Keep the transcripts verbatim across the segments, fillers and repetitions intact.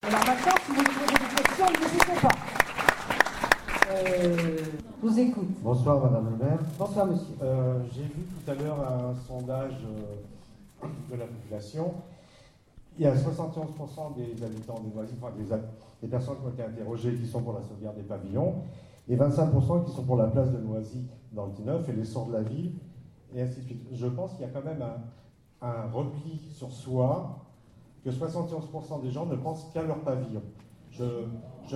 Alors maintenant, si vous voulez poser des questions, n'hésitez pas. Euh, je vous écoute. Bonsoir Madame le maire. Bonsoir monsieur. Euh, J'ai vu tout à l'heure un sondage euh, de la population. Il y a soixante et onze pour cent des habitants des Noisy, enfin des, des personnes qui ont été interrogées qui sont pour la sauvegarde des pavillons, et vingt-cinq pour cent qui sont pour la place de Noisy dans le T neuf et les sorts de la ville, et ainsi de suite. Je pense qu'il y a quand même un, un repli sur soi, que soixante et onze pour cent des gens ne pensent qu'à leur pavillon. Je... je...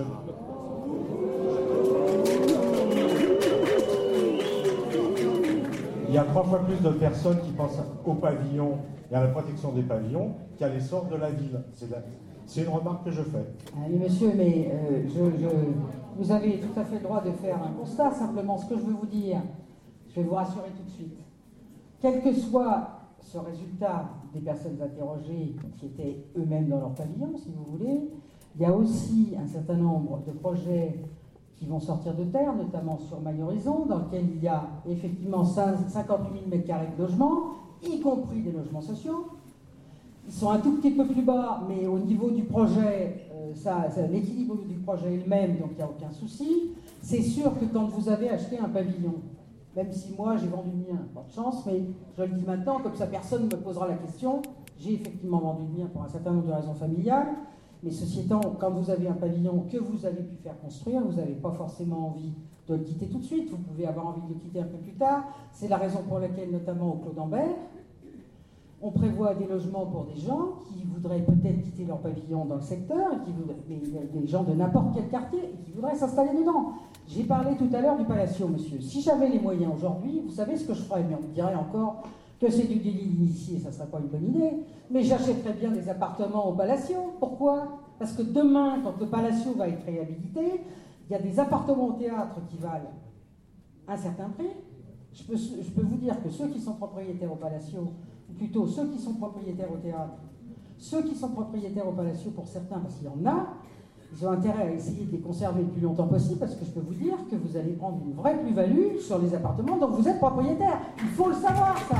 Il y a trois fois plus de personnes qui pensent au pavillon et à la protection des pavillons qu'à l'essor de la ville. C'est, la... C'est une remarque que je fais. Allez, monsieur, mais euh, je, je... vous avez tout à fait le droit de faire un constat. Simplement, ce que je veux vous dire, je vais vous rassurer tout de suite. Quel que soit ce résultat des personnes interrogées qui étaient eux-mêmes dans leur pavillon, si vous voulez, il y a aussi un certain nombre de projets qui vont sortir de terre, notamment sur Maille-Horizon, dans lequel il y a effectivement cinquante-huit mille mètres carrés de logements, y compris des logements sociaux. Ils sont un tout petit peu plus bas, mais au niveau du projet, euh, ça, ça, l'équilibre du projet est le même, donc il n'y a aucun souci. C'est sûr que quand vous avez acheté un pavillon, même si moi j'ai vendu le mien, pas de chance, mais je le dis maintenant, comme ça personne ne me posera la question, j'ai effectivement vendu le mien pour un certain nombre de raisons familiales. Mais ceci étant, quand vous avez un pavillon que vous avez pu faire construire, vous n'avez pas forcément envie de le quitter tout de suite. Vous pouvez avoir envie de le quitter un peu plus tard. C'est la raison pour laquelle, notamment au Clos d'Ambert, on prévoit des logements pour des gens qui voudraient peut-être quitter leur pavillon dans le secteur, et qui voudraient, mais des gens de n'importe quel quartier, et qui voudraient s'installer dedans. J'ai parlé tout à l'heure du Palacio, monsieur. Si j'avais les moyens aujourd'hui, vous savez ce que je ferais? Mais on me dirait encore que c'est du délit d'initié, ça ne serait pas une bonne idée. Mais j'achèterais bien des appartements au Palacio. Pourquoi? Parce que demain, quand le Palacio va être réhabilité, il y a des appartements au théâtre qui valent un certain prix. Je peux, je peux vous dire que ceux qui sont propriétaires au Palacio, ou plutôt ceux qui sont propriétaires au théâtre, ceux qui sont propriétaires au Palacio pour certains, parce qu'il y en a, ils ont intérêt à essayer de les conserver le plus longtemps possible, parce que je peux vous dire que vous allez prendre une vraie plus-value sur les appartements dont vous êtes propriétaire. Il faut le savoir, ça.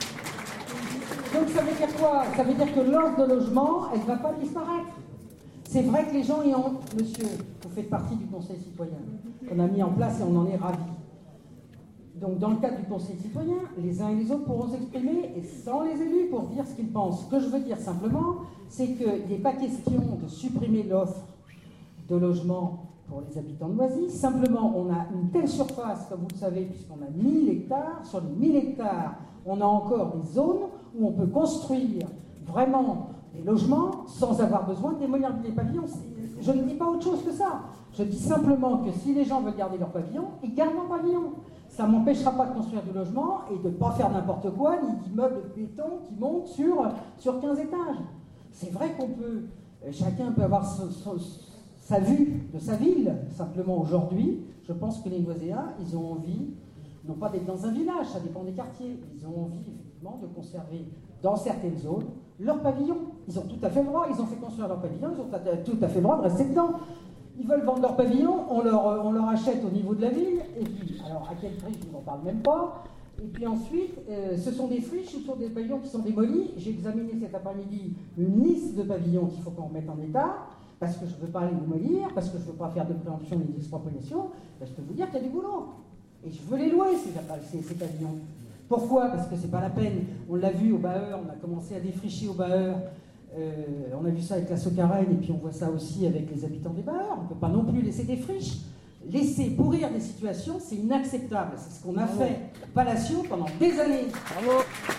Donc ça veut dire quoi? Ça veut dire que l'offre de logement, elle ne va pas disparaître. C'est vrai que les gens y ont... Monsieur, vous faites partie du Conseil citoyen qu'on a mis en place et on en est ravis. Donc dans le cadre du Conseil citoyen, les uns et les autres pourront s'exprimer, et sans les élus, pour dire ce qu'ils pensent. Ce que je veux dire simplement, c'est qu'il n'est pas question de supprimer l'offre de logement pour les habitants de Noisy. Simplement, on a une telle surface, comme vous le savez, puisqu'on a mille hectares. Sur les mille hectares, on a encore des zones où on peut construire vraiment des logements sans avoir besoin de démolir des pavillons. Je ne dis pas autre chose que ça. Je dis simplement que si les gens veulent garder leur pavillon, ils gardent leur pavillon. Ça ne m'empêchera pas de construire du logement et de ne pas faire n'importe quoi, ni d'immeubles de béton qui montent sur, sur quinze étages. C'est vrai qu'on peut, chacun peut avoir ce, ce, sa vue de sa ville. Simplement aujourd'hui, je pense que les Noiséens, ils ont envie, non pas d'être dans un village, ça dépend des quartiers, ils ont envie effectivement de conserver dans certaines zones leur pavillon. Ils ont tout à fait le droit, ils ont fait construire leur pavillon, ils ont tout à fait le droit de rester dedans. Ils veulent vendre leur pavillon, on leur, on leur achète au niveau de la ville, et puis, alors à quel prix, je ne vous en parle même pas. Et puis ensuite, euh, ce sont des friches, ce sont des pavillons qui sont démolis. J'ai examiné cet après-midi une liste de pavillons qu'il faut qu'on remette en état, parce que je ne veux pas les démolir, parce que je ne veux pas faire de préemption ni d'expropriation. Ben, je peux vous dire qu'il y a du boulot. Et je veux les louer, ces, ces, ces pavillons. Pourquoi? Parce que c'est pas la peine. On l'a vu au Baeur, on a commencé à défricher au Baeur. Euh, on a vu ça avec la Socarène, et puis on voit ça aussi avec les habitants des Baeurs. On ne peut pas non plus laisser des friches. Laisser pourrir des situations, c'est inacceptable. C'est ce qu'on a Bravo. fait au Palacio pendant des années. Bravo.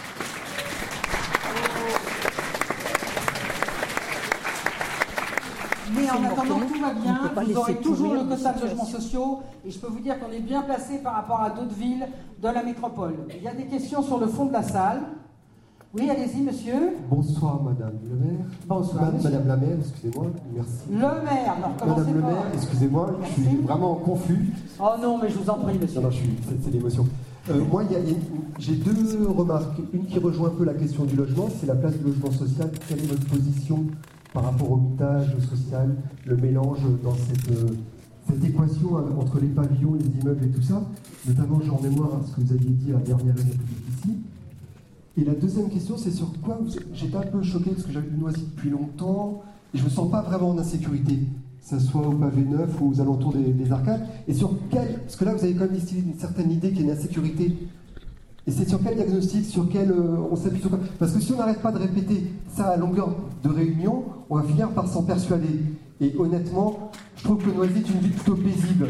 Mais en attendant, tout va bien. Vous aurez toujours le quota de logements sociaux. Et je peux vous dire qu'on est bien placé par rapport à d'autres villes de la métropole. Il y a des questions sur le fond de la salle. Oui, allez-y, monsieur. Bonsoir, madame le maire. Bonsoir, Ma- Madame la maire, excusez-moi, merci. Le maire, non, recommencez Madame le pas. maire, excusez-moi, Merci. je suis vraiment confus. Oh non, mais je vous en prie, monsieur. Non, non, je suis, c'est, c'est l'émotion. Euh, moi, il y a, il y a, j'ai deux remarques. Une qui rejoint un peu la question du logement, c'est la place du logement social. Quelle est votre position par rapport au mitage social, le mélange dans cette, euh, cette équation entre les pavillons, les immeubles et tout ça? Notamment, j'ai en mémoire ce que vous aviez dit à la dernière république ici. Et la deuxième question, c'est sur quoi vous... J'étais un peu choqué parce que j'habite Noisy depuis longtemps. Et je me sens pas vraiment en insécurité, que ce soit au pavé neuf ou aux alentours des, des arcades. Et sur quel... Parce que là, vous avez quand même distillé une certaine idée qu'il y a une insécurité. Et c'est sur quel diagnostic, sur quel... Euh, on s'appuie sur quoi? Parce que si on n'arrête pas de répéter ça à longueur de réunion, on va finir par s'en persuader. Et honnêtement, je trouve que Noisy est une ville plutôt paisible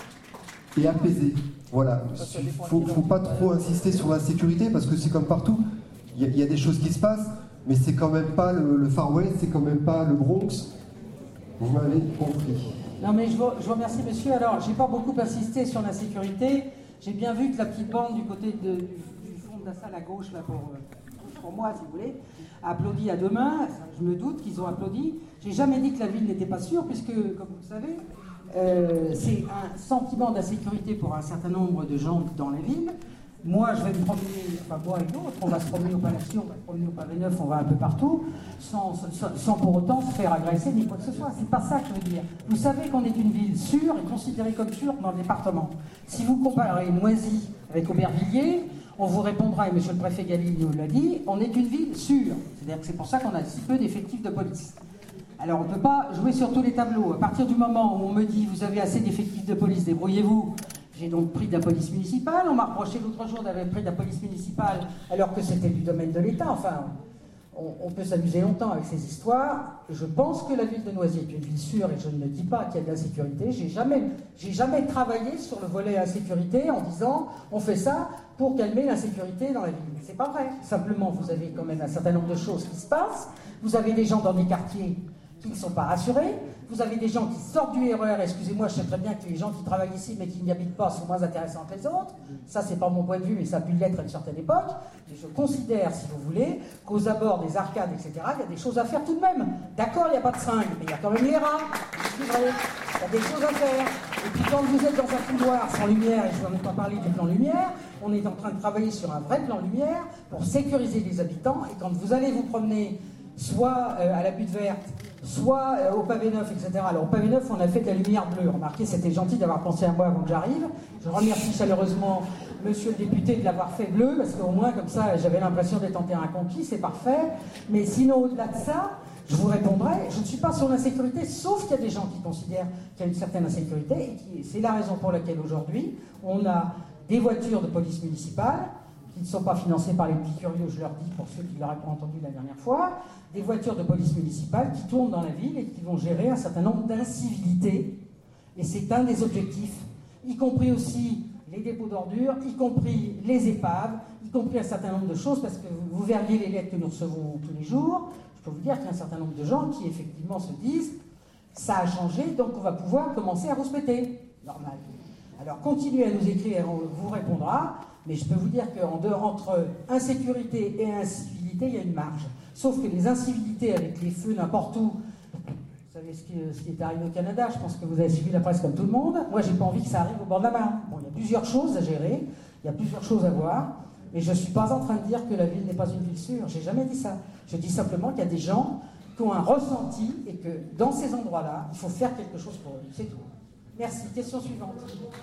et apaisée. Voilà. Il faut, faut pas trop insister sur la sécurité, parce que c'est comme partout. Il y, y a des choses qui se passent, mais c'est quand même pas le, le Far West, c'est quand même pas le Bronx. Vous m'avez compris. Non mais je vous, je vous remercie monsieur. Alors, j'ai pas beaucoup insisté sur la sécurité. J'ai bien vu que la petite bande du côté de, du, du fond de la salle à gauche, là pour, pour moi si vous voulez, a applaudi à deux mains. Je me doute qu'ils ont applaudi. J'ai jamais dit que la ville n'était pas sûre, puisque, comme vous le savez, euh, c'est un sentiment d'insécurité pour un certain nombre de gens dans la ville. Moi, je vais me promener, enfin moi et d'autres, on va se promener au Palacio, on va se promener au Pavé Neuf, on va un peu partout, sans, sans, sans pour autant se faire agresser ni quoi que ce soit. C'est pas ça que je veux dire. Vous savez qu'on est une ville sûre et considérée comme sûre dans le département. Si vous comparez Noisy avec Aubervilliers, on vous répondra, et monsieur le préfet Galli nous l'a dit, on est une ville sûre. C'est-à-dire que c'est pour ça qu'on a si peu d'effectifs de police. Alors on ne peut pas jouer sur tous les tableaux. À partir du moment où on me dit, vous avez assez d'effectifs de police, débrouillez-vous. J'ai donc pris de la police municipale. On m'a reproché l'autre jour d'avoir pris de la police municipale alors que c'était du domaine de l'État. Enfin, on, on peut s'amuser longtemps avec ces histoires. Je pense que la ville de Noisy est une ville sûre et je ne dis pas qu'il y a de l'insécurité. J'ai jamais, j'ai jamais travaillé sur le volet insécurité en disant on fait ça pour calmer l'insécurité dans la ville. C'est pas vrai. Simplement, vous avez quand même un certain nombre de choses qui se passent. Vous avez des gens dans des quartiers qui ne sont pas rassurés. Vous avez des gens qui sortent du R E R, excusez-moi, je sais très bien que les gens qui travaillent ici mais qui n'y habitent pas sont moins intéressants que les autres. Ça, c'est pas mon point de vue, mais ça a pu l'être à une certaine époque. Et je considère, si vous voulez, qu'aux abords des arcades, et cetera, il y a des choses à faire tout de même. D'accord, il n'y a pas de seringue, mais il y a quand même les rats. C'est vrai, il y a des choses à faire. Et puis quand vous êtes dans un couloir sans lumière, et je n'en ai pas parlé du plan lumière, on est en train de travailler sur un vrai plan lumière pour sécuriser les habitants. Et quand vous allez vous promener soit euh, à la butte verte, soit euh, au Pavé Neuf, et cetera. Alors au Pavé Neuf, on a fait de la lumière bleue. Remarquez, c'était gentil d'avoir pensé à moi avant que j'arrive. Je remercie chaleureusement monsieur le député de l'avoir fait bleu, parce qu'au moins, comme ça, j'avais l'impression d'être en terrain conquis, c'est parfait. Mais sinon, au-delà de ça, je vous répondrai, je ne suis pas sur l'insécurité, sauf qu'il y a des gens qui considèrent qu'il y a une certaine insécurité, et c'est la raison pour laquelle aujourd'hui, on a des voitures de police municipale, qui ne sont pas financés par les petits curieux, je leur dis, pour ceux qui ne l'auraient pas entendu la dernière fois, des voitures de police municipale qui tournent dans la ville et qui vont gérer un certain nombre d'incivilités. Et c'est un des objectifs, y compris aussi les dépôts d'ordures, y compris les épaves, y compris un certain nombre de choses, parce que vous verriez les lettres que nous recevons tous les jours. Je peux vous dire qu'il y a un certain nombre de gens qui effectivement se disent « ça a changé, donc on va pouvoir commencer à respecter ». Normal. Alors continuez à nous écrire, on vous répondra. Mais je peux vous dire qu'entre insécurité et incivilité, il y a une marge. Sauf que les incivilités avec les feux n'importe où, vous savez ce qui, ce qui est arrivé au Canada, je pense que vous avez suivi la presse comme tout le monde. Moi, j'ai pas envie que ça arrive au bord de la mer. Bon, il y a plusieurs choses à gérer, il y a plusieurs choses à voir, mais je ne suis pas en train de dire que la ville n'est pas une ville sûre. J'ai jamais dit ça. Je dis simplement qu'il y a des gens qui ont un ressenti et que dans ces endroits-là, il faut faire quelque chose pour eux. C'est tout. Merci. Question suivante.